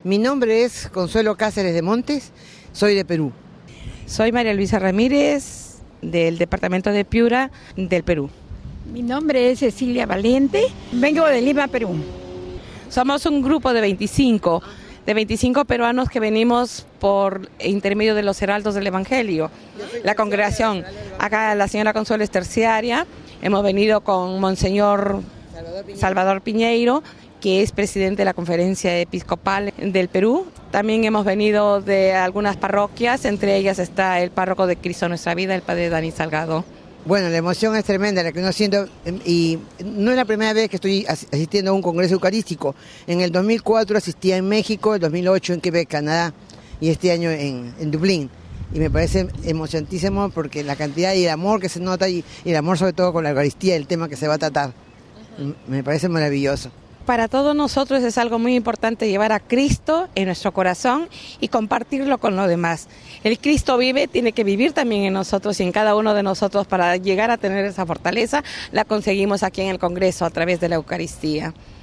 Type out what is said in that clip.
Mi nombre es Consuelo Cáceres de Montes, soy de Perú. Soy María Luisa Ramírez, del departamento de Piura, del Perú. Mi nombre es Cecilia Valente, vengo de Lima, Perú. Somos un grupo de 25 peruanos que venimos por intermedio de los heraldos del Evangelio. La congregación, acá la señora Consuelo es terciaria, hemos venido con Monseñor Salvador Piñeiro, que es presidente de la Conferencia Episcopal del Perú. También hemos venido de algunas parroquias, entre ellas está el párroco de Cristo Nuestra Vida, el padre Dani Salgado. Bueno, la emoción es tremenda, la que uno siente, y no es la primera vez que estoy asistiendo a un congreso eucarístico. En el 2004 asistía en México, el 2008 en Quebec, Canadá, y este año en Dublín. Y me parece emocionantísimo porque la cantidad y el amor que se nota, y el amor sobre todo con la Eucaristía, el tema que se va a tratar. Me parece maravilloso. Para todos nosotros es algo muy importante llevar a Cristo en nuestro corazón y compartirlo con los demás. El Cristo vive, tiene que vivir también en nosotros y en cada uno de nosotros. Para llegar a tener esa fortaleza, la conseguimos aquí en el Congreso a través de la Eucaristía.